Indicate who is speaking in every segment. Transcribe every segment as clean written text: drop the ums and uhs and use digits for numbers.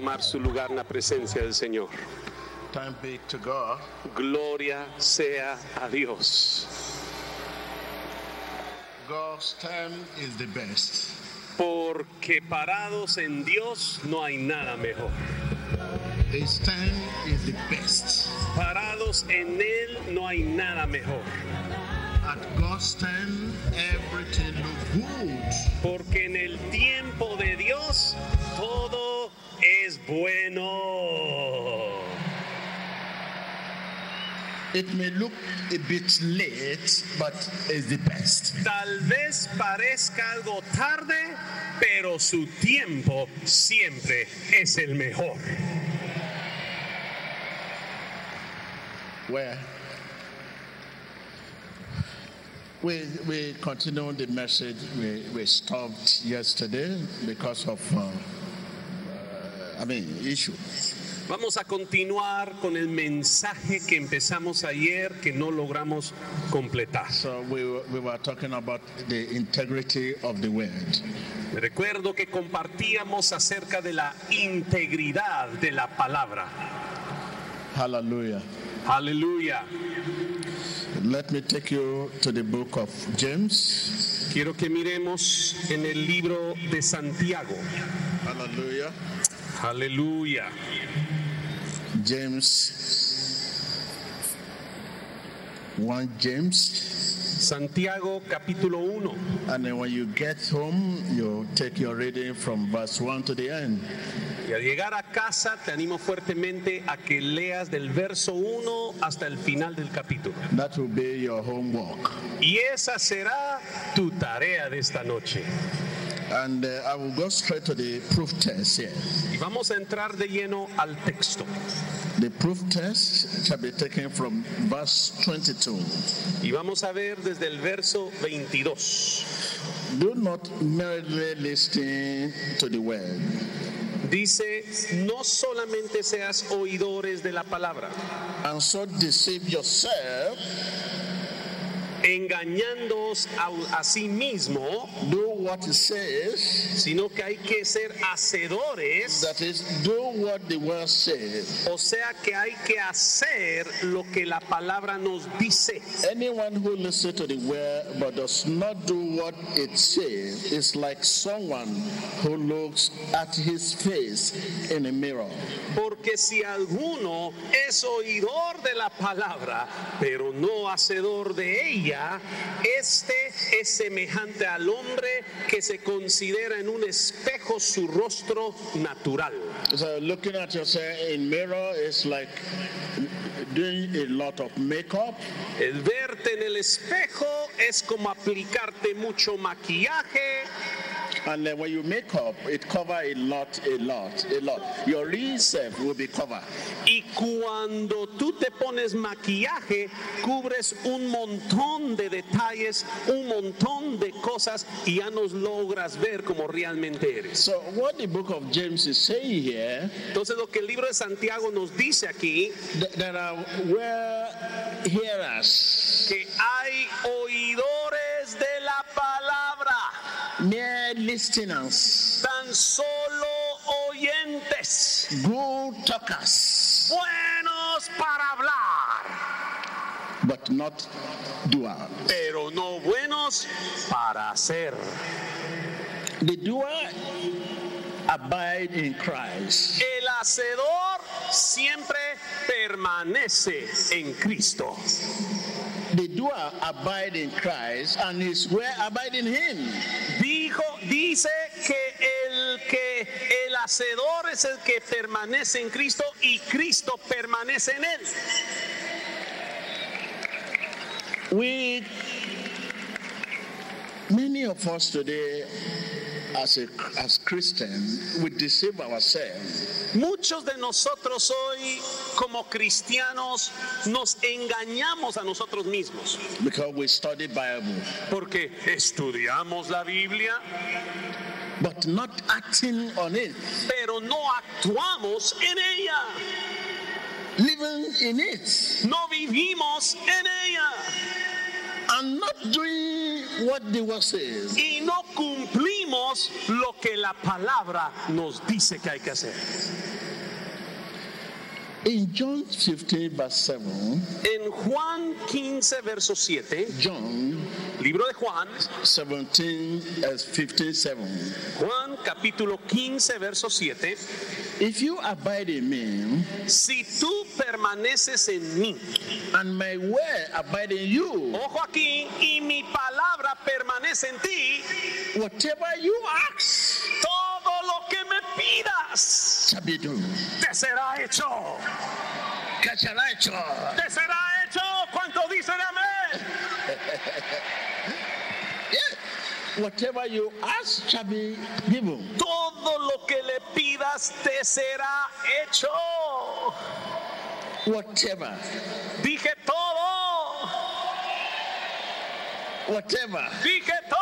Speaker 1: tomar su lugar en la presencia del Señor.
Speaker 2: Thanks be to God.
Speaker 1: Gloria sea a Dios.
Speaker 2: God's time is the best.
Speaker 1: Porque parados en Dios no hay nada mejor.
Speaker 2: His time is the best.
Speaker 1: Parados en Él no hay nada mejor.
Speaker 2: At God's time, everything looks good.
Speaker 1: Porque en el tiempo de Dios todo es bueno.
Speaker 2: It may look a bit late, but it's the best.
Speaker 1: Tal vez parezca algo tarde, pero su tiempo siempre es el mejor.
Speaker 2: Well, we continue the message we stopped yesterday because of issue.
Speaker 1: Vamos a continuar con el mensaje que empezamos ayer que no logramos completar.
Speaker 2: So we were talking about the integrity of the word.
Speaker 1: Recuerdo que compartíamos acerca de la integridad de la palabra.
Speaker 2: Hallelujah.
Speaker 1: Aleluya.
Speaker 2: Let me take you to the book of James.
Speaker 1: Quiero que miremos en el libro de Santiago.
Speaker 2: Hallelujah.
Speaker 1: Aleluya.
Speaker 2: James 1 James.
Speaker 1: Santiago capítulo 1.
Speaker 2: And then when you get home, you take your reading from verse 1 to the end.
Speaker 1: Y al llegar a casa te animo fuertemente a que leas del verso 1 hasta el final del capítulo.
Speaker 2: That will be your homework.
Speaker 1: Y esa será tu tarea de esta noche.
Speaker 2: And I will go straight to the proof test here.
Speaker 1: Y vamos a entrar de lleno al texto.
Speaker 2: The proof test shall be taken from verse 22.
Speaker 1: Y vamos a ver desde el verso 22.
Speaker 2: Do not merely listen to the word.
Speaker 1: Dice, no solamente seas oidores de la palabra,
Speaker 2: And so deceive yourself.
Speaker 1: engañándoos a sí mismo,
Speaker 2: Do what it says.
Speaker 1: sino que hay que ser hacedores,
Speaker 2: That is, do what the word says.
Speaker 1: o sea que hay que hacer lo que la palabra nos dice.
Speaker 2: Anyone who listens to the word but does not do what it says is like someone who looks at his face in a mirror.
Speaker 1: Porque si alguno es oidor de la palabra, pero no hacedor de ella, este es semejante al hombre que se considera en un espejo su rostro natural.
Speaker 2: So looking at yourself in mirror is like doing a lot of makeup.
Speaker 1: El verte en el espejo es como aplicarte mucho maquillaje.
Speaker 2: And then when you make up, it covers a lot. Your real self will be covered.
Speaker 1: Y cuando tú te pones maquillaje, cubres un montón de detalles, un montón de cosas y ya nos logras ver como realmente eres.
Speaker 2: So what the book of James is saying here,
Speaker 1: Entonces lo que el libro de Santiago nos dice aquí,
Speaker 2: there are hearers,
Speaker 1: que hay oidores de la palabra,
Speaker 2: mere listeners,
Speaker 1: tan solo oyentes,
Speaker 2: good talkers,
Speaker 1: buenos para hablar,
Speaker 2: but not doers.
Speaker 1: pero no buenos para hacer.
Speaker 2: The doer abide in Christ.
Speaker 1: El hacedor siempre permanece en Cristo.
Speaker 2: The doer abide in Christ, and his word abide in him.
Speaker 1: Dice que el hacedor es el que permanece en Cristo y Cristo permanece en él.
Speaker 2: Many of us today, as Christians, we deceive ourselves.
Speaker 1: Muchos de nosotros hoy, como cristianos, nos engañamos a nosotros mismos.
Speaker 2: Because we study Bible,
Speaker 1: Porque estudiamos la Biblia,
Speaker 2: but not acting on it,
Speaker 1: pero no actuamos en ella.
Speaker 2: living in it,
Speaker 1: No vivimos en ella.
Speaker 2: and not doing what the word says.
Speaker 1: y no cumplimos lo que la palabra nos dice que hay que hacer.
Speaker 2: In John 15, verse 7,
Speaker 1: En Juan 15, verso 7,
Speaker 2: John
Speaker 1: libro de Juan,
Speaker 2: 17, 15, 7.
Speaker 1: Juan capítulo 15, verso 7,
Speaker 2: If you abide in me,
Speaker 1: si tú permaneces en mí,
Speaker 2: and my word abide in you,
Speaker 1: ojo aquí, y mi palabra permanece en ti,
Speaker 2: whatever you ask
Speaker 1: todo lo que me pidas
Speaker 2: shall be done.
Speaker 1: te será hecho.
Speaker 2: ¿Qué será hecho?
Speaker 1: Te será hecho. ¿Cuánto dicen amén?
Speaker 2: Yeah. Whatever you ask shall be given.
Speaker 1: Todo lo que le pidas te será hecho.
Speaker 2: Whatever.
Speaker 1: Dije todo.
Speaker 2: Whatever.
Speaker 1: Dije todo.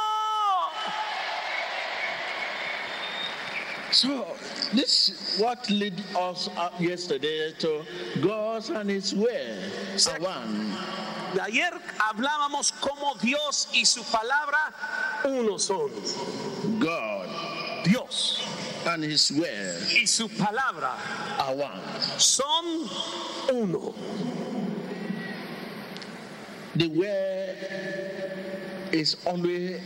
Speaker 2: So this is what led us up yesterday to God and His word are one.
Speaker 1: Ayer hablábamos cómo Dios y su palabra uno son.
Speaker 2: God
Speaker 1: Dios
Speaker 2: and His word
Speaker 1: y su palabra
Speaker 2: are one.
Speaker 1: son uno.
Speaker 2: The word is only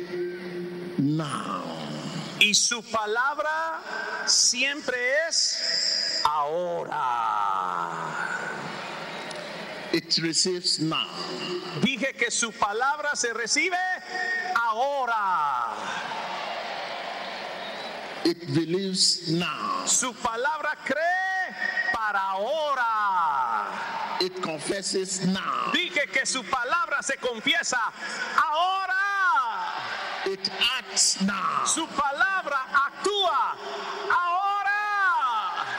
Speaker 2: now.
Speaker 1: Y su palabra siempre es ahora.
Speaker 2: It receives now.
Speaker 1: Dije que su palabra se recibe ahora.
Speaker 2: It believes now.
Speaker 1: Su palabra cree para ahora.
Speaker 2: It confesses now.
Speaker 1: Dije que su palabra se confiesa ahora.
Speaker 2: It acts now.
Speaker 1: Su palabra actúa ahora.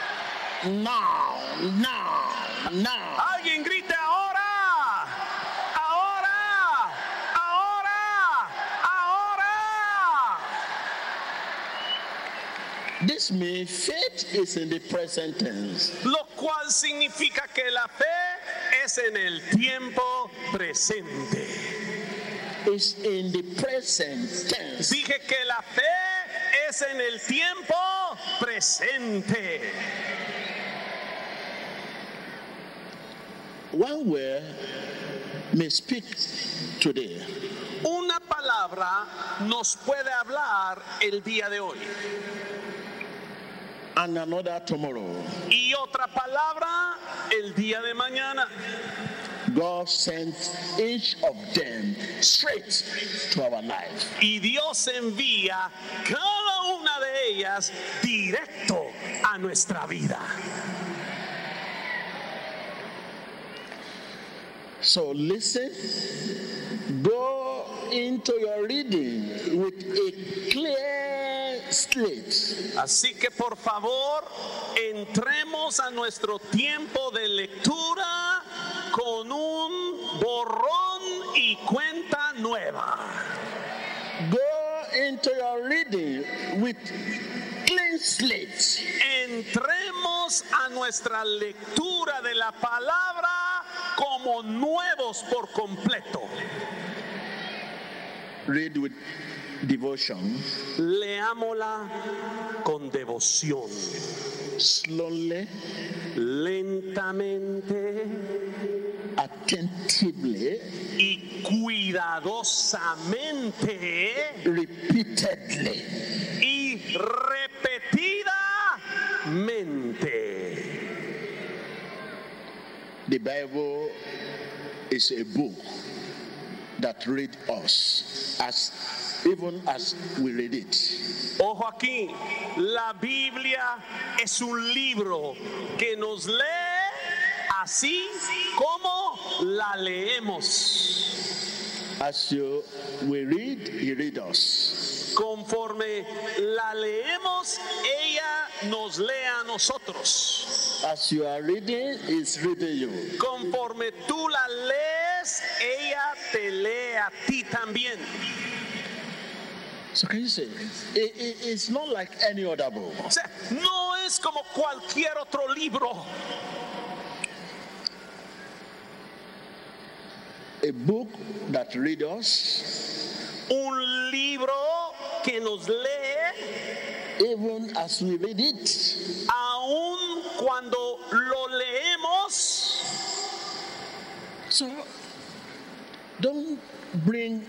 Speaker 2: Now.
Speaker 1: Alguien grite ahora. Ahora. Ahora. Ahora.
Speaker 2: This means faith is in the present tense.
Speaker 1: Lo cual significa que la fe es en el tiempo presente.
Speaker 2: It's in the present tense.
Speaker 1: Dije que la fe es en el tiempo presente.
Speaker 2: One word may speak today,
Speaker 1: Una palabra nos puede hablar el día de hoy
Speaker 2: and another tomorrow.
Speaker 1: y otra palabra el día de mañana.
Speaker 2: God sent each of them straight to our life.
Speaker 1: Y Dios envía cada una de ellas directo a nuestra vida.
Speaker 2: So listen, go into your reading with a clear slate.
Speaker 1: Así que por favor, entremos a nuestro tiempo de lectura con un borrón y cuenta nueva.
Speaker 2: Go into your reading with clean slate.
Speaker 1: Entremos a nuestra lectura de la palabra como nuevos por completo.
Speaker 2: Read with devotion,
Speaker 1: Leámosla con devoción,
Speaker 2: slowly,
Speaker 1: lentamente
Speaker 2: attentively,
Speaker 1: y cuidadosamente
Speaker 2: repeatedly.
Speaker 1: y repetidamente.
Speaker 2: The Bible is a book that reads us even as we read it.
Speaker 1: Ojo aquí, la Biblia es un libro que nos lee así como la leemos.
Speaker 2: As we read, He reads us.
Speaker 1: Conforme la leemos, ella nos lee a nosotros.
Speaker 2: As you are reading, He's reading you.
Speaker 1: Conforme tú la lees, ella te lee a ti también.
Speaker 2: So can you say, it's not like any other book.
Speaker 1: O sea, no es como cualquier otro libro.
Speaker 2: a book that reads us,
Speaker 1: un libro que nos lee,
Speaker 2: even as we read it.
Speaker 1: aun cuando lo leemos.
Speaker 2: So don't bring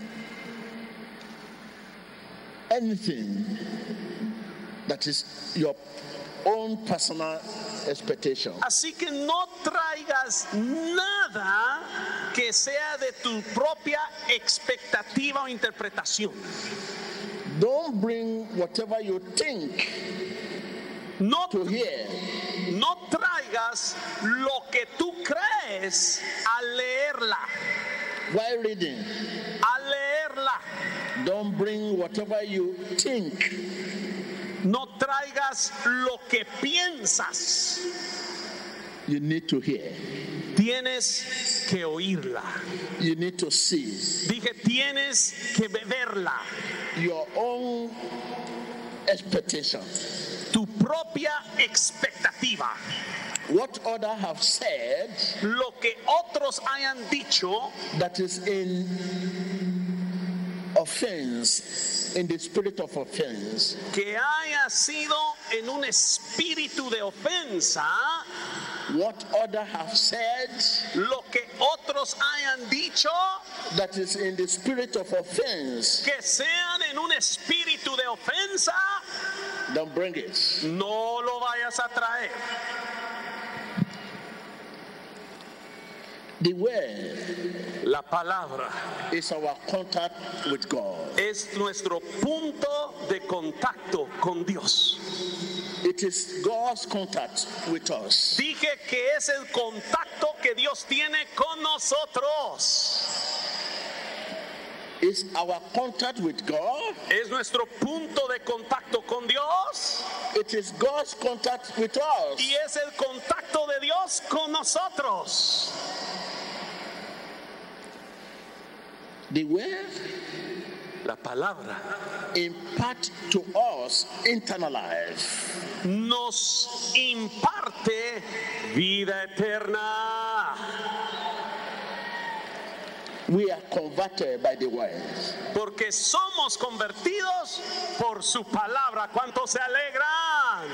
Speaker 2: anything that is your own personal expectation.
Speaker 1: Así que no traigas nada que sea de tu propia expectativa o interpretación.
Speaker 2: Don't bring whatever you think
Speaker 1: No,
Speaker 2: to hear.
Speaker 1: no traigas lo que tú crees al leerla.
Speaker 2: While reading,
Speaker 1: Al leerla.
Speaker 2: don't bring whatever you think.
Speaker 1: No traigas lo que piensas.
Speaker 2: You need to hear.
Speaker 1: Tienes que oírla.
Speaker 2: You need to see
Speaker 1: Dije, tienes que verla.
Speaker 2: your own expectation.
Speaker 1: Tu propia expectativa.
Speaker 2: What others have said
Speaker 1: Lo que otros hayan dicho
Speaker 2: that is in offense, in the spirit of offense,
Speaker 1: que haya sido en un espíritu de ofensa,
Speaker 2: what others have said
Speaker 1: lo que otros hayan dicho
Speaker 2: that is in the spirit of offense,
Speaker 1: que sean en un espíritu de ofensa,
Speaker 2: don't bring it.
Speaker 1: no lo vayas a traer.
Speaker 2: The word
Speaker 1: La palabra
Speaker 2: is our contact with God.
Speaker 1: es nuestro punto de contacto con Dios.
Speaker 2: It is God's contact with us.
Speaker 1: Dije que es el contacto que Dios tiene con nosotros.
Speaker 2: Is our contact with God.
Speaker 1: Es nuestro punto de contacto con Dios
Speaker 2: It is God's contact with us.
Speaker 1: y es el contacto de Dios con nosotros.
Speaker 2: The word
Speaker 1: La palabra
Speaker 2: impart to us eternal life.
Speaker 1: nos imparte vida eterna.
Speaker 2: We are converted by the word.
Speaker 1: Porque somos convertidos por su palabra. ¿Cuántos se alegran?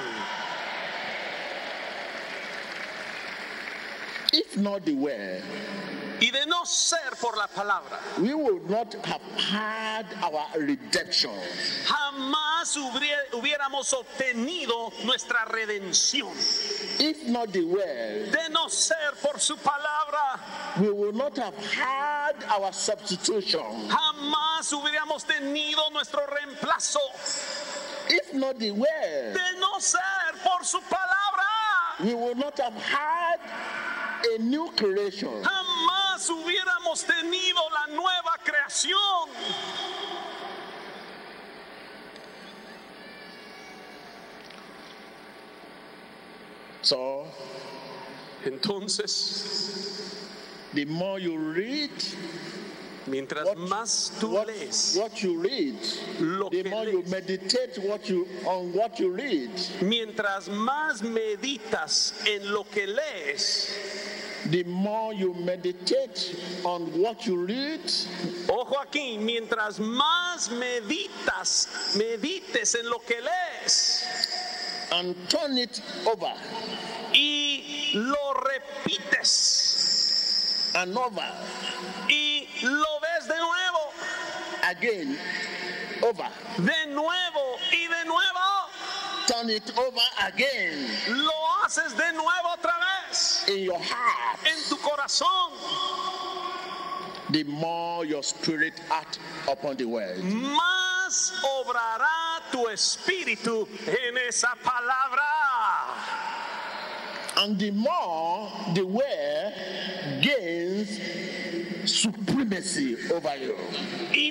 Speaker 2: If not the word,
Speaker 1: Y de no ser por la palabra,
Speaker 2: we would not have had our redemption.
Speaker 1: jamás hubiéramos obtenido nuestra redención.
Speaker 2: If not the word,
Speaker 1: De no ser por su palabra,
Speaker 2: we would not have had our substitution.
Speaker 1: jamás hubiéramos tenido nuestro reemplazo.
Speaker 2: If not the word,
Speaker 1: De no ser por su palabra,
Speaker 2: we would not have had a new creation.
Speaker 1: jamás hubiéramos tenido la nueva creación.
Speaker 2: So,
Speaker 1: Entonces,
Speaker 2: the more you read,
Speaker 1: mientras más tú lees,
Speaker 2: what you read,
Speaker 1: Lo
Speaker 2: the
Speaker 1: que
Speaker 2: more you
Speaker 1: lees.
Speaker 2: meditate on what you read,
Speaker 1: mientras más meditas en lo que lees,
Speaker 2: the more you meditate on what you read,
Speaker 1: ojo aquí, mientras más medites en lo que lees
Speaker 2: and turn it over
Speaker 1: y lo repites
Speaker 2: and over
Speaker 1: y lo ves de nuevo,
Speaker 2: again, over,
Speaker 1: de nuevo y de nuevo,
Speaker 2: turn it over again
Speaker 1: lo haces de nuevo otra vez
Speaker 2: in your heart,
Speaker 1: en tu corazón,
Speaker 2: the more your spirit act upon the word.
Speaker 1: más obrará tu espíritu en esa palabra.
Speaker 2: And the more the word gains supremacy over you.
Speaker 1: Y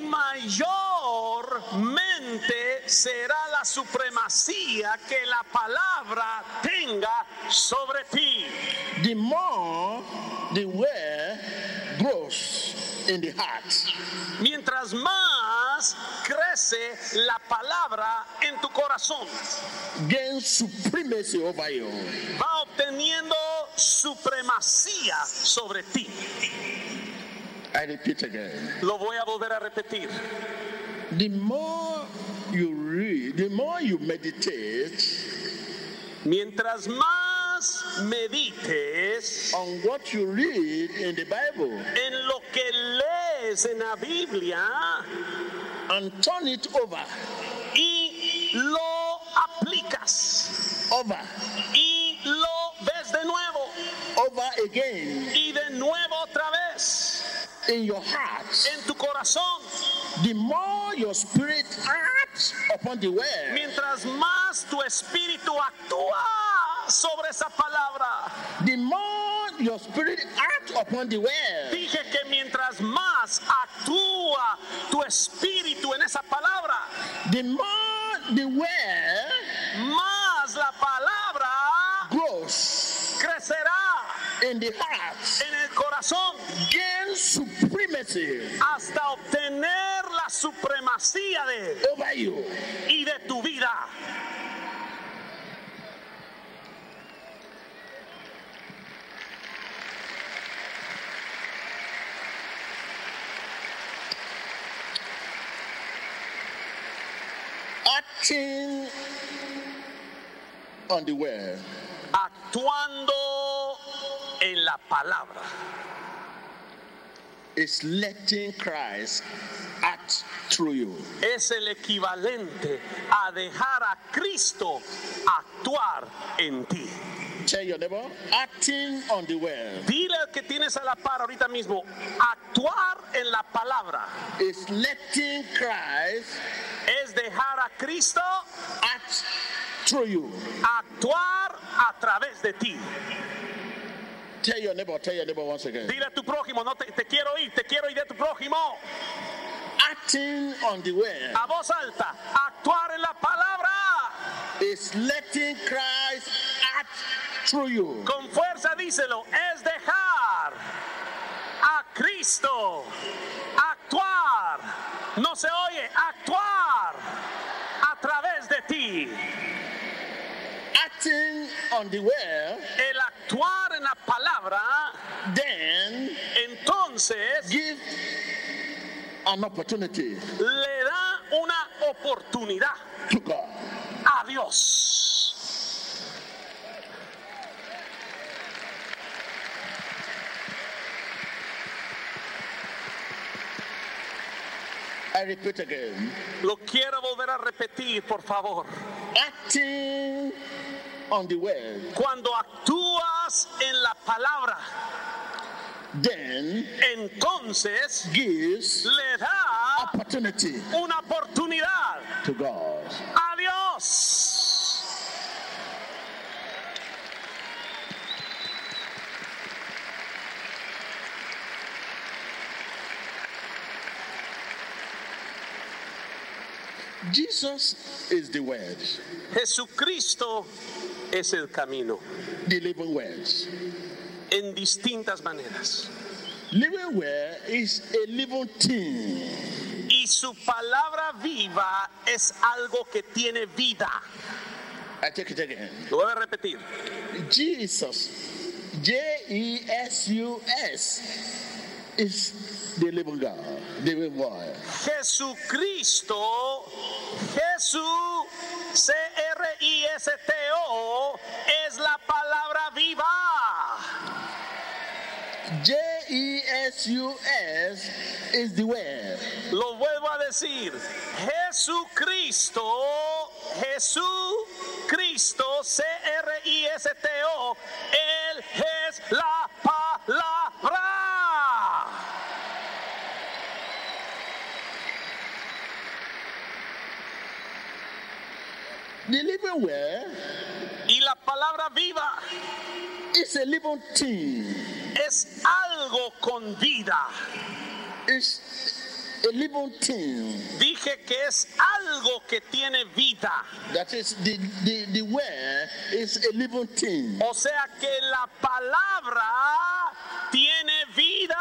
Speaker 1: mayormente será la supremacía que la palabra tenga sobre ti.
Speaker 2: The more the word grows in the heart,
Speaker 1: Mientras más crece la palabra en tu corazón,
Speaker 2: gains supremacy over you.
Speaker 1: va obteniendo supremacía sobre ti.
Speaker 2: I repeat again.
Speaker 1: Lo voy a volver a repetir.
Speaker 2: The more you read, the more you meditate
Speaker 1: Mientras más medites
Speaker 2: on what you read in the Bible
Speaker 1: en lo que lees en la Biblia
Speaker 2: and turn it over,
Speaker 1: y lo aplicas
Speaker 2: over,
Speaker 1: y lo ves de nuevo
Speaker 2: over again
Speaker 1: y de nuevo otra vez
Speaker 2: in your heart,
Speaker 1: en tu corazón,
Speaker 2: the more your spirit acts upon the word,
Speaker 1: mientras más tu espíritu actúa sobre esa palabra.
Speaker 2: the more your spirit acts upon the word,
Speaker 1: Dije que mientras más actúa tu espíritu en esa palabra,
Speaker 2: the more the word
Speaker 1: más la palabra
Speaker 2: grows
Speaker 1: crecerá
Speaker 2: in the heart,
Speaker 1: en el corazón
Speaker 2: gains supremacy
Speaker 1: hasta obtener la supremacía de
Speaker 2: over you.
Speaker 1: y de tu vida.
Speaker 2: Acting on the word
Speaker 1: Actuando en la palabra
Speaker 2: is letting Christ act through you.
Speaker 1: es el equivalente a dejar a Cristo actuar en ti.
Speaker 2: Tell your neighbor, acting on the word
Speaker 1: Dile al que tienes a la par ahorita mismo, actuar en la palabra
Speaker 2: is letting Christ
Speaker 1: es dejar a Cristo
Speaker 2: act through you.
Speaker 1: actuar a través de ti.
Speaker 2: Tell your neighbor once again.
Speaker 1: Dile a tu prójimo, no te quiero ir de tu prójimo.
Speaker 2: Acting on the word
Speaker 1: A voz alta, actuar en la palabra.
Speaker 2: is letting Christ act through you.
Speaker 1: Con fuerza díselo, es dejar a Cristo actuar. No se oye, actuar a través de ti.
Speaker 2: Acting on the word
Speaker 1: El actuar en la palabra,
Speaker 2: then
Speaker 1: entonces
Speaker 2: give an opportunity
Speaker 1: le da una oportunidad
Speaker 2: to God.
Speaker 1: a Dios.
Speaker 2: I repeat again.
Speaker 1: Lo quiero volver a repetir, por favor.
Speaker 2: Acting on the word,
Speaker 1: Cuando actúas en la palabra,
Speaker 2: then
Speaker 1: entonces
Speaker 2: gives
Speaker 1: le da
Speaker 2: opportunity
Speaker 1: una oportunidad
Speaker 2: to God.
Speaker 1: a Dios.
Speaker 2: Jesus is the word,
Speaker 1: Jesucristo es el camino
Speaker 2: the living word.
Speaker 1: en distintas maneras.
Speaker 2: Living word is a living thing.
Speaker 1: Y su palabra viva es algo que tiene vida.
Speaker 2: I take it again.
Speaker 1: Lo voy a repetir.
Speaker 2: Jesus, Jesus, is the living God, the living word.
Speaker 1: Jesucristo, Jesús, Cristo, es la palabra viva.
Speaker 2: Jesus is the word.
Speaker 1: Lo vuelvo a decir. Jesucristo, Jesucristo, Cristo, Él es la palabra.
Speaker 2: The living word
Speaker 1: Y la palabra viva
Speaker 2: is a living thing.
Speaker 1: es algo con vida.
Speaker 2: It's a living thing.
Speaker 1: Dije que es algo que tiene vida.
Speaker 2: That is, the word is a living thing.
Speaker 1: O sea que la palabra tiene vida.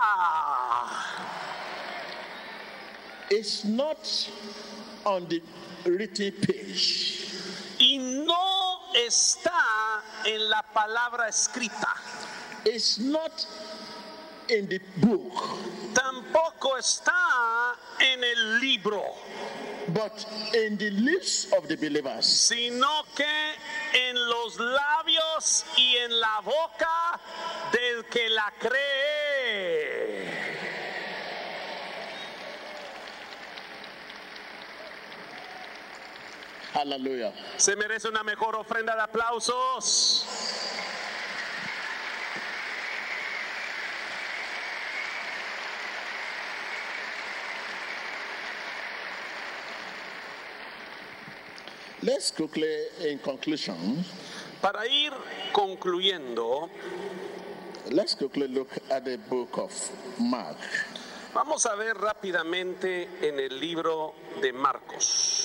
Speaker 2: It's not on the written page.
Speaker 1: Y no está en la palabra escrita.
Speaker 2: It's not in the book,
Speaker 1: tampoco está en el libro,
Speaker 2: but in the lips of the believers.
Speaker 1: sino que en los labios y en la boca del que la cree.
Speaker 2: Hallelujah.
Speaker 1: Se merece una mejor ofrenda de aplausos.
Speaker 2: Let's quickly, in conclusion,
Speaker 1: Para ir concluyendo,
Speaker 2: let's quickly look at the book of Mark.
Speaker 1: vamos a ver rápidamente en el libro de Marcos.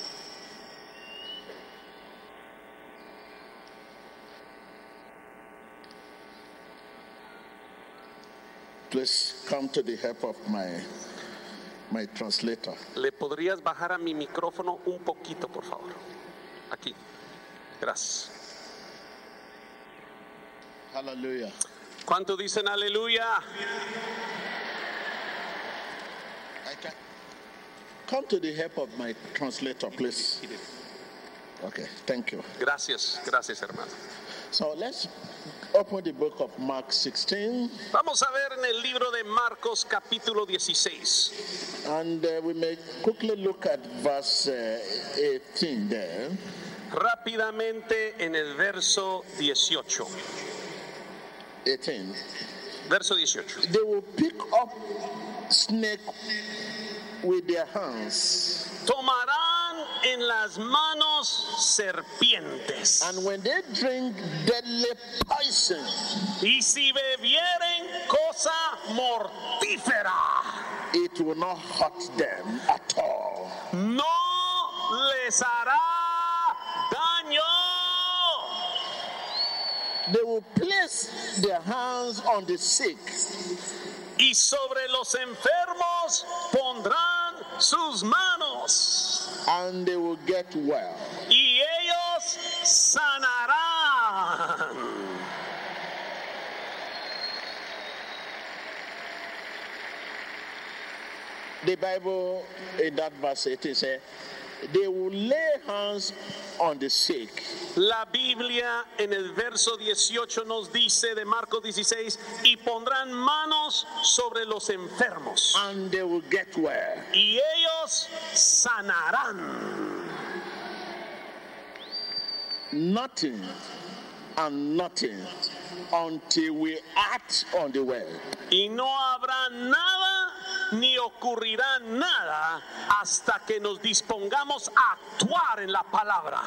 Speaker 2: Please come to the help of my translator.
Speaker 1: ¿Le podrías bajar a mi micrófono un poquito, por favor? Aquí. Gracias.
Speaker 2: Hallelujah.
Speaker 1: ¿Cuánto dicen aleluya?
Speaker 2: Come to the help of my translator, please. Okay, thank you.
Speaker 1: Gracias, gracias, hermano.
Speaker 2: So let's open the book of Mark 16,
Speaker 1: Vamos a ver en el libro de Marcos capítulo 16.
Speaker 2: and we may quickly look at verse 18 there.
Speaker 1: Rápidamente en el verso 18.
Speaker 2: 18.
Speaker 1: Verso 18.
Speaker 2: They will pick up snake with their hands,
Speaker 1: Tomarán en las manos serpientes.
Speaker 2: and when they drink deadly poison,
Speaker 1: Y si bebieren cosa mortífera,
Speaker 2: it will not hurt them at all.
Speaker 1: no les hará daño.
Speaker 2: They will place their hands on the sick,
Speaker 1: Y sobre los enfermos pondrán sus manos.
Speaker 2: and they will get well.
Speaker 1: Y ellos sanarán.
Speaker 2: The Bible in that verse 18 says, they will lay hands on the sick,
Speaker 1: La Biblia en el verso 18 nos dice de Marcos 16, y pondrán manos sobre los enfermos.
Speaker 2: and they will get well.
Speaker 1: Y ellos sanarán.
Speaker 2: Nothing and nothing until we act on the word.
Speaker 1: Y no habrá nada ni ocurrirá nada hasta que nos dispongamos a actuar en la palabra.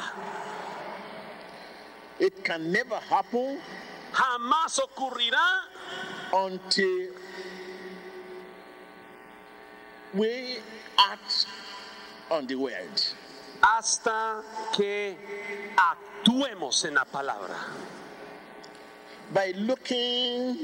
Speaker 2: It can never happen
Speaker 1: Jamás ocurrirá
Speaker 2: until we act on the word.
Speaker 1: hasta que actuemos en la palabra.
Speaker 2: By looking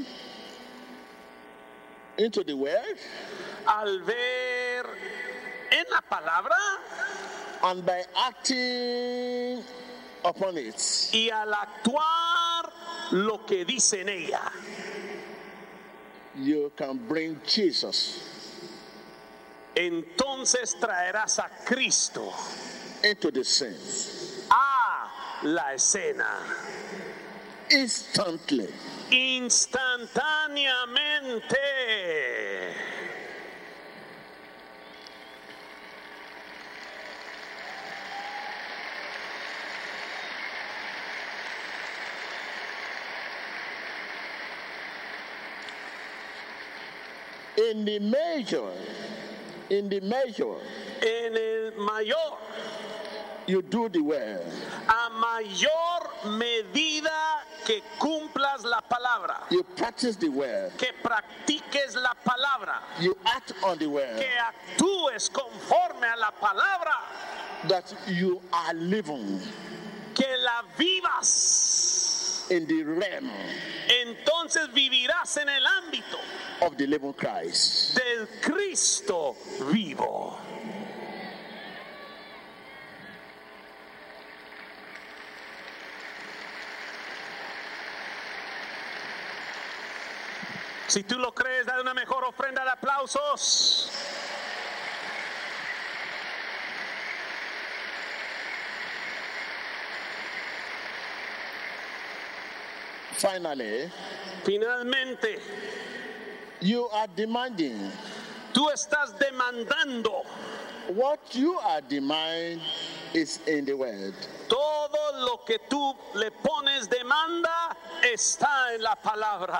Speaker 2: into the word
Speaker 1: Al ver en la palabra
Speaker 2: and by acting upon it,
Speaker 1: y al actuar lo que dice en ella,
Speaker 2: you can bring Jesus
Speaker 1: entonces traerás a Cristo
Speaker 2: into the scene
Speaker 1: a la escena
Speaker 2: instantly.
Speaker 1: instantáneamente.
Speaker 2: In the measure,
Speaker 1: En el mayor,
Speaker 2: you do the word.
Speaker 1: a mayor medida que cumplas la palabra,
Speaker 2: You practice the word.
Speaker 1: que practiques la palabra,
Speaker 2: You act on the word.
Speaker 1: que actúes conforme a la palabra,
Speaker 2: That you are living
Speaker 1: que la vivas,
Speaker 2: in the realm
Speaker 1: entonces vivirás en el ámbito
Speaker 2: of the living Christ.
Speaker 1: del Cristo vivo. Si tú lo crees, da una mejor ofrenda de aplausos.
Speaker 2: Finally,
Speaker 1: Finalmente,
Speaker 2: you are demanding.
Speaker 1: tú estás demandando.
Speaker 2: What you are demanding is in the word.
Speaker 1: Todo lo que tú le pones demanda está en la palabra.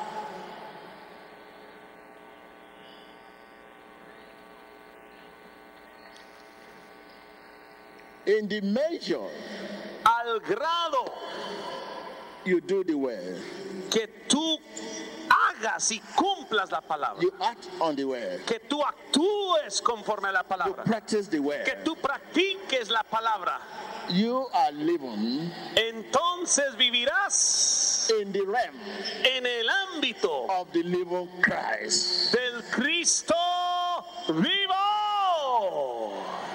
Speaker 2: In the measure
Speaker 1: Al grado
Speaker 2: you do the word,
Speaker 1: que tú hagas y cumplas la palabra,
Speaker 2: you act on the word,
Speaker 1: que tú actúes conforme a la
Speaker 2: you
Speaker 1: palabra,
Speaker 2: practice the word,
Speaker 1: que tú practiques la palabra,
Speaker 2: you are living
Speaker 1: entonces vivirás
Speaker 2: in the realm
Speaker 1: en el ámbito
Speaker 2: of the living Christ.
Speaker 1: del Cristo vivo.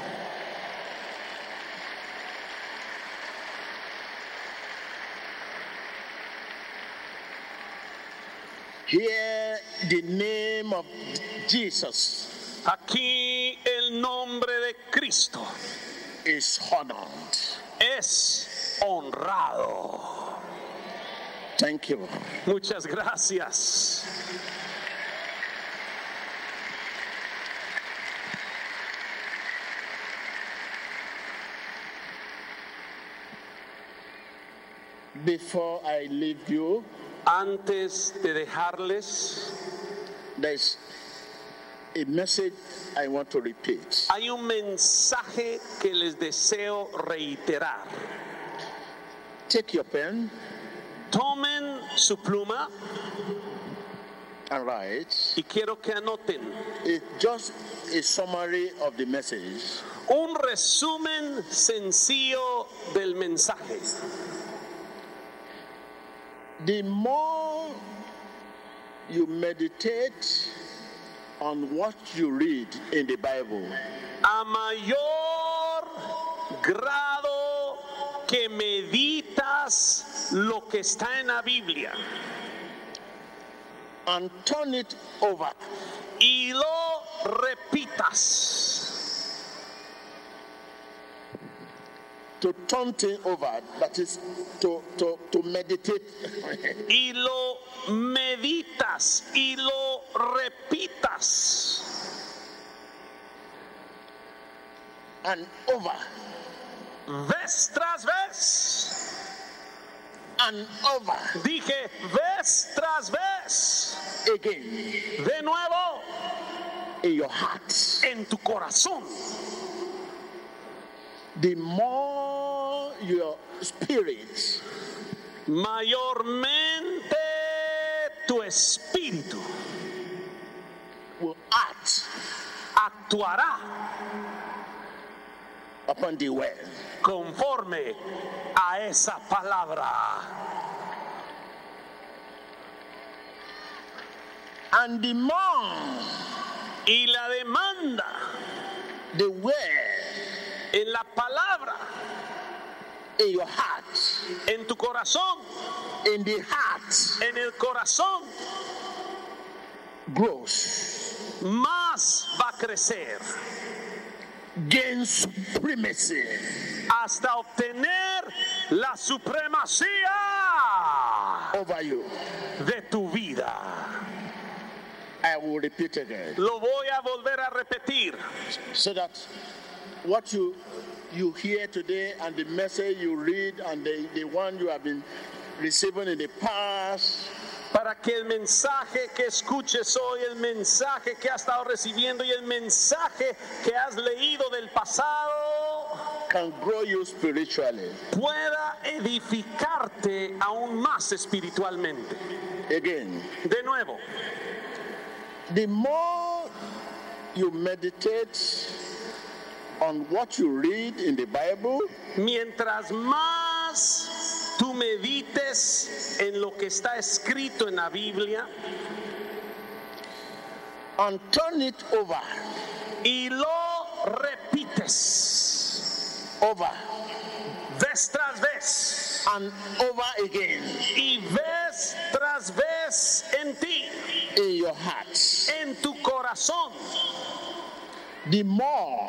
Speaker 2: Hear the name of Jesus
Speaker 1: Aquí el nombre de Cristo
Speaker 2: is honored.
Speaker 1: es honrado.
Speaker 2: Thank you.
Speaker 1: Muchas gracias.
Speaker 2: Before I leave you,
Speaker 1: Antes de dejarles,
Speaker 2: there's a message I want to repeat.
Speaker 1: hay un mensaje que les deseo reiterar.
Speaker 2: Take your pen
Speaker 1: Tomen su pluma
Speaker 2: and write.
Speaker 1: y quiero que anoten
Speaker 2: It's just a summary of the message.
Speaker 1: un resumen sencillo del mensaje.
Speaker 2: The more you meditate on what you read in the Bible,
Speaker 1: A mayor grado que meditas lo que está en la Biblia
Speaker 2: and turn it over,
Speaker 1: y lo repitas,
Speaker 2: to turn things over, that is to meditate.
Speaker 1: y lo meditas y lo repitas
Speaker 2: And over
Speaker 1: vez tras vez.
Speaker 2: and over
Speaker 1: Dije vez tras vez,
Speaker 2: again
Speaker 1: de nuevo
Speaker 2: in your heart.
Speaker 1: en tu corazón.
Speaker 2: The more your spirit
Speaker 1: Mayormente tu espíritu
Speaker 2: will act
Speaker 1: actuará
Speaker 2: upon the word.
Speaker 1: conforme a esa palabra.
Speaker 2: And the more
Speaker 1: Y la demanda
Speaker 2: the word
Speaker 1: en la palabra,
Speaker 2: in your heart,
Speaker 1: en tu corazón,
Speaker 2: in the heart,
Speaker 1: en el corazón,
Speaker 2: grows,
Speaker 1: más va a crecer
Speaker 2: gains supremacy
Speaker 1: hasta obtener la supremacía
Speaker 2: over you.
Speaker 1: de tu vida.
Speaker 2: I will repeat again,
Speaker 1: Lo voy a volver a repetir.
Speaker 2: so that what you hear today and the message you read and the one you have been receiving in the past,
Speaker 1: Para que el mensaje que escuches hoy, el mensaje que has estado recibiendo y el mensaje que has leído del pasado
Speaker 2: can grow you spiritually.
Speaker 1: pueda edificarte aún más espiritualmente.
Speaker 2: Again,
Speaker 1: De nuevo,
Speaker 2: the more you meditate on what you read in the Bible,
Speaker 1: mientras más tú medites en lo que está escrito en la Biblia
Speaker 2: and turn it over,
Speaker 1: y lo repites
Speaker 2: over,
Speaker 1: vez tras vez
Speaker 2: and over again,
Speaker 1: y vez tras vez en ti,
Speaker 2: in your heart,
Speaker 1: en tu corazón,
Speaker 2: the more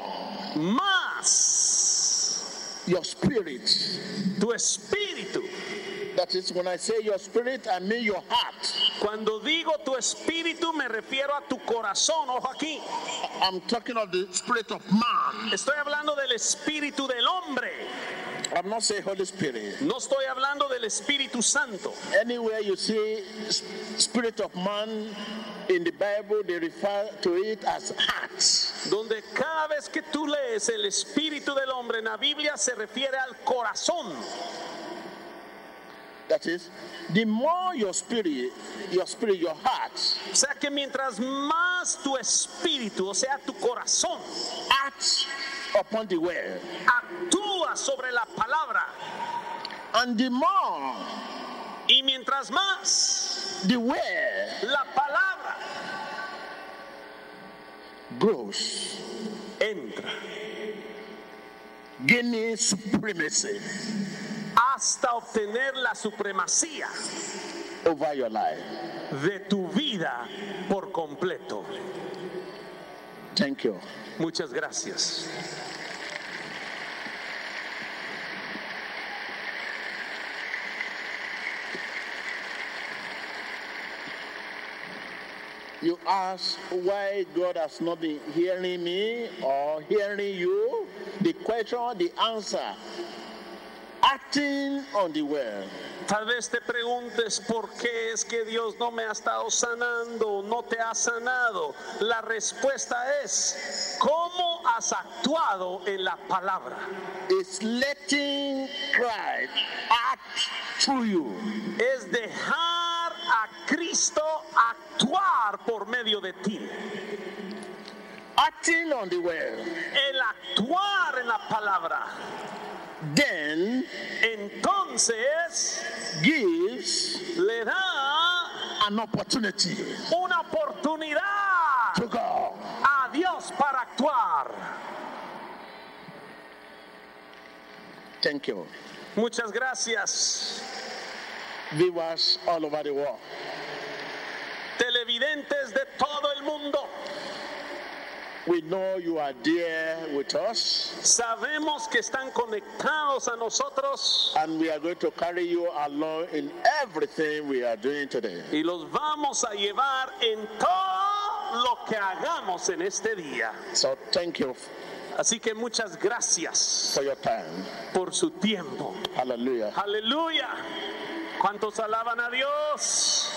Speaker 1: más
Speaker 2: your spirit,
Speaker 1: tu espíritu.
Speaker 2: that is, when I say your spirit, I mean your heart.
Speaker 1: Cuando digo tu espíritu me refiero a tu corazón. Ojo aquí.
Speaker 2: I'm talking of the spirit of man.
Speaker 1: Estoy hablando del espíritu del hombre.
Speaker 2: I'm not saying Holy Spirit.
Speaker 1: No estoy hablando del Espíritu Santo.
Speaker 2: Anywhere you see spirit of man in the Bible, they refer to it as heart.
Speaker 1: Donde cada vez que tú lees el espíritu del hombre en la Biblia se refiere al corazón.
Speaker 2: That is, the more your spirit, your heart,
Speaker 1: O sea que mientras más tu espíritu, o sea tu corazón,
Speaker 2: acts upon the word,
Speaker 1: actúa sobre la palabra,
Speaker 2: and the more
Speaker 1: y mientras más
Speaker 2: the word
Speaker 1: la palabra
Speaker 2: grows,
Speaker 1: entra
Speaker 2: gaining supremacy
Speaker 1: hasta obtener la supremacía
Speaker 2: over your life.
Speaker 1: de tu vida por completo.
Speaker 2: Thank you.
Speaker 1: Muchas gracias.
Speaker 2: You ask why God has not been hearing me or hearing you. The question, the answer, acting on the word.
Speaker 1: Tal vez te preguntes por qué es que Dios no me ha estado sanando, no te ha sanado. La respuesta es, ¿cómo has actuado en la palabra?
Speaker 2: It's letting Christ act through you.
Speaker 1: Es dejar a Cristo actuar por medio de ti.
Speaker 2: Acting on the word.
Speaker 1: El actuar en la palabra.
Speaker 2: Then
Speaker 1: Entonces
Speaker 2: gives
Speaker 1: le da
Speaker 2: an opportunity
Speaker 1: una oportunidad
Speaker 2: to go.
Speaker 1: a Dios para actuar.
Speaker 2: Thank you.
Speaker 1: Muchas gracias.
Speaker 2: Viewers all over the world.
Speaker 1: Televidentes de todo el mundo,
Speaker 2: We know you are there with us,
Speaker 1: sabemos que están conectados a nosotros
Speaker 2: and we are going to carry you along in everything we are doing today.
Speaker 1: y los vamos a llevar en todo lo que hagamos en este día.
Speaker 2: So thank you
Speaker 1: Así que muchas gracias
Speaker 2: for your time.
Speaker 1: por su tiempo.
Speaker 2: Hallelujah.
Speaker 1: Aleluya. ¿Cuántos alaban a Dios?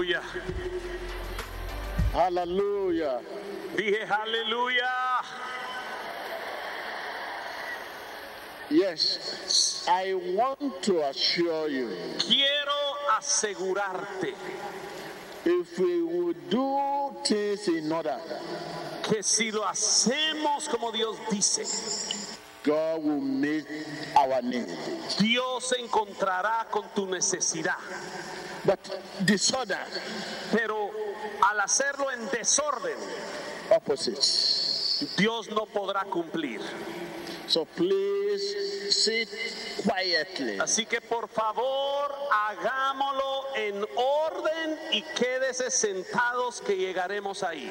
Speaker 1: Aleluya.
Speaker 2: Hallelujah.
Speaker 1: Dije aleluya.
Speaker 2: Yes, I want to assure you,
Speaker 1: Quiero asegurarte
Speaker 2: if we would do things in order,
Speaker 1: que si lo hacemos como Dios dice,
Speaker 2: God will meet our need.
Speaker 1: Dios se encontrará con tu necesidad.
Speaker 2: But disorder,
Speaker 1: Pero al hacerlo en desorden,
Speaker 2: opposites.
Speaker 1: Dios no podrá cumplir.
Speaker 2: So please sit quietly.
Speaker 1: Así que por favor, hagámoslo en orden y quédese sentados que llegaremos ahí.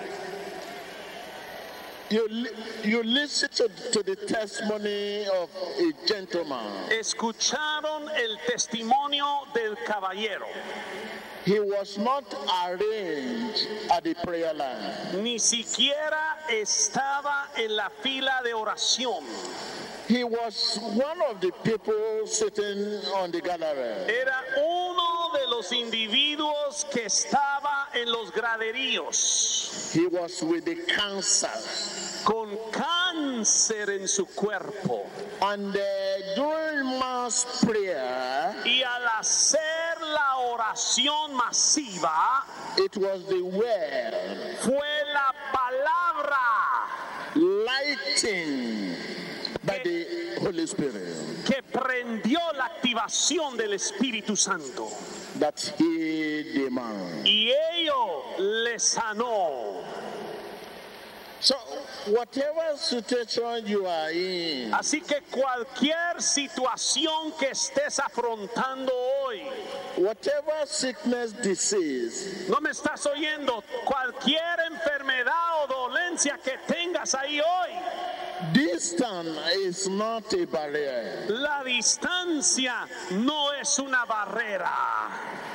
Speaker 2: You listen to the testimony of a gentleman.
Speaker 1: Escucharon el testimonio del caballero.
Speaker 2: He was not arranged at the prayer line.
Speaker 1: Ni siquiera estaba en la fila de oración.
Speaker 2: He was one of the people sitting on the gallery.
Speaker 1: Era uno de los individuos que estaba en los graderíos,
Speaker 2: He was with the cancer.
Speaker 1: con cáncer en su cuerpo.
Speaker 2: And during mass prayer,
Speaker 1: Y al hacer la oración masiva,
Speaker 2: it was the word
Speaker 1: fue la palabra
Speaker 2: lighting by the Holy Spirit
Speaker 1: que prendió la activación del Espíritu Santo.
Speaker 2: that healed the man.
Speaker 1: Y ello le sanó.
Speaker 2: So, whatever situation you are in,
Speaker 1: Así que cualquier situación que estés afrontando hoy,
Speaker 2: whatever sickness, disease,
Speaker 1: no me estás oyendo, cualquier enfermedad o dolencia que tengas ahí hoy,
Speaker 2: distance is not a barrier.
Speaker 1: la distancia no es una barrera.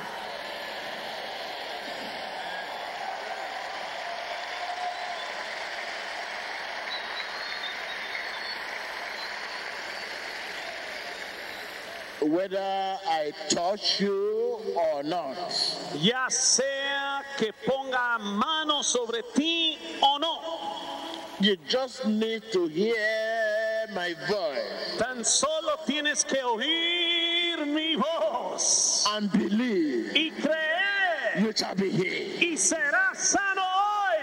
Speaker 2: Whether I touch you or not,
Speaker 1: Ya sea que ponga mano sobre ti o no,
Speaker 2: you just need to hear my voice
Speaker 1: tan solo tienes que oír mi voz
Speaker 2: and believe
Speaker 1: y creer
Speaker 2: you shall be healed.
Speaker 1: y serás sano hoy.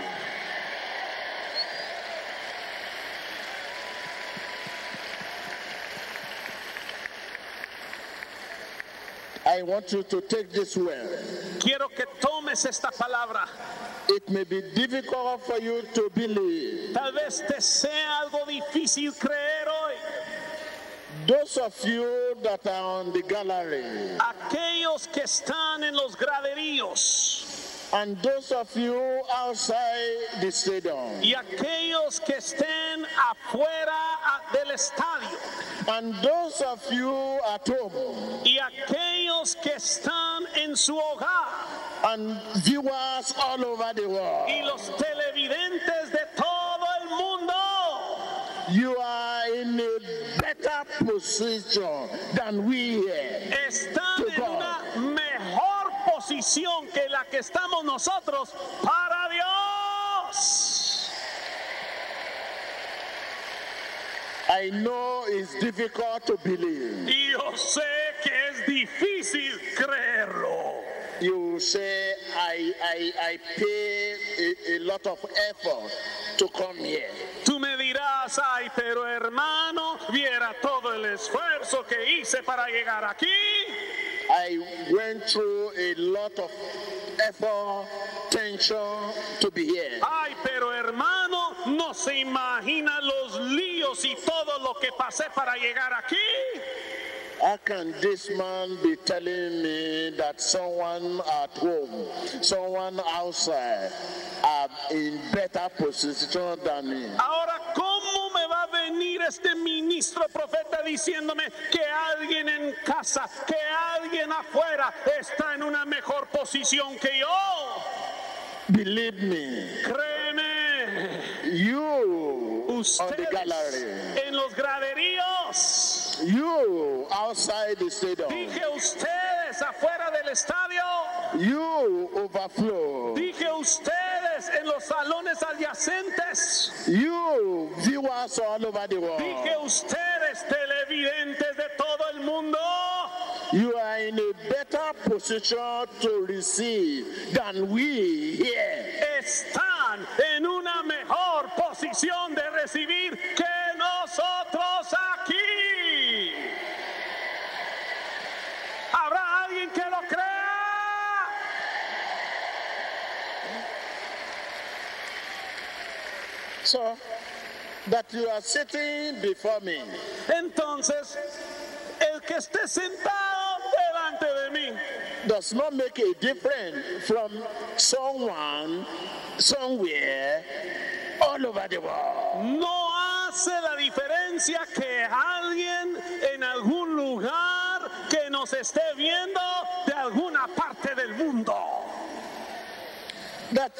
Speaker 2: I want you to take this word.
Speaker 1: Quiero que tomes esta palabra.
Speaker 2: It may be difficult for you to believe.
Speaker 1: Tal vez te sea algo difícil creer hoy.
Speaker 2: Those of you that are on the gallery
Speaker 1: Aquellos que están en los graderíos
Speaker 2: and those of you outside the stadium
Speaker 1: y aquellos que estén afuera del estadio
Speaker 2: and those of you at home
Speaker 1: y aquellos que están en su hogar
Speaker 2: and viewers all over the world,
Speaker 1: y los televidentes de todo el mundo,
Speaker 2: you are in a better position than we here.
Speaker 1: están
Speaker 2: To
Speaker 1: en
Speaker 2: God.
Speaker 1: una mejor posición que la que estamos nosotros para Dios.
Speaker 2: I know it's difficult to believe.
Speaker 1: Y yo sé que es difícil creerlo.
Speaker 2: You say, I pay a lot of effort to come here.
Speaker 1: Tú me dirás, ay, pero hermano, viera todo el esfuerzo que hice para llegar aquí.
Speaker 2: I went through a lot of effort, tension to be here.
Speaker 1: Ay, pero hermano, no se imagina los líos y todo lo que pasé para llegar aquí.
Speaker 2: How can this man be telling me that someone at home, someone outside, are in better position than me?
Speaker 1: Ahora, ¿cómo me va a venir este ministro profeta diciéndome que alguien en casa, que alguien afuera está en una mejor posición que yo?
Speaker 2: Believe me,
Speaker 1: Créeme,
Speaker 2: you on the
Speaker 1: ustedes
Speaker 2: gallery,
Speaker 1: en los graderíos,
Speaker 2: you outside the stadium,
Speaker 1: dije ustedes afuera del estadio,
Speaker 2: You overflow.
Speaker 1: Dije ustedes en los salones adyacentes.
Speaker 2: You viewers all over the world.
Speaker 1: Dije ustedes televidentes de todo el mundo.
Speaker 2: You are in a better position to receive than we here.
Speaker 1: Están en una mejor posición de recibir que nosotros aquí. ¿Habrá alguien que lo crea?
Speaker 2: So that you are sitting before me
Speaker 1: Entonces, el que esté sentado delante de mí
Speaker 2: does not make a difference from someone somewhere all over the world.
Speaker 1: no hace la diferencia que alguien en algún lugar que nos esté viendo de alguna parte del mundo.
Speaker 2: That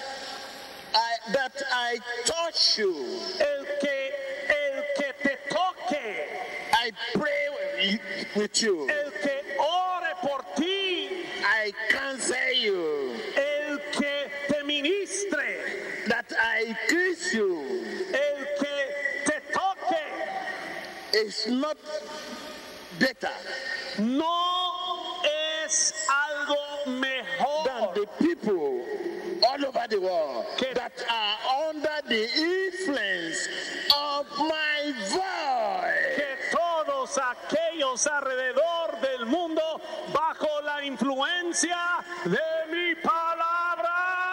Speaker 2: I touch you.
Speaker 1: El que te toque,
Speaker 2: I pray with you.
Speaker 1: el que ore por ti,
Speaker 2: I counsel you.
Speaker 1: el que te ministre,
Speaker 2: That I kiss you.
Speaker 1: el que te toque,
Speaker 2: It's not better
Speaker 1: no es algo
Speaker 2: than
Speaker 1: mejor
Speaker 2: the people all over the world
Speaker 1: Que-
Speaker 2: that are under the influence of my voice.
Speaker 1: que todos aquellos alrededor del mundo bajo la influencia de mi palabra.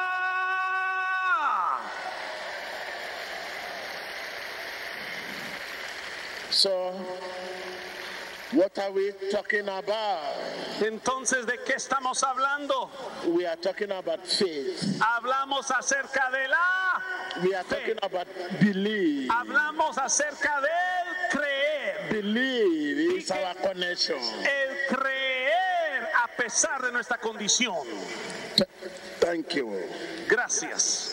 Speaker 2: So, what are we talking about?
Speaker 1: Entonces, ¿de qué estamos hablando?
Speaker 2: We are talking about faith.
Speaker 1: Hablamos acerca de la
Speaker 2: We are talking about belief.
Speaker 1: hablamos acerca del creer.
Speaker 2: Believe is our connection.
Speaker 1: El creer a pesar de nuestra condición.
Speaker 2: Thank you.
Speaker 1: Gracias.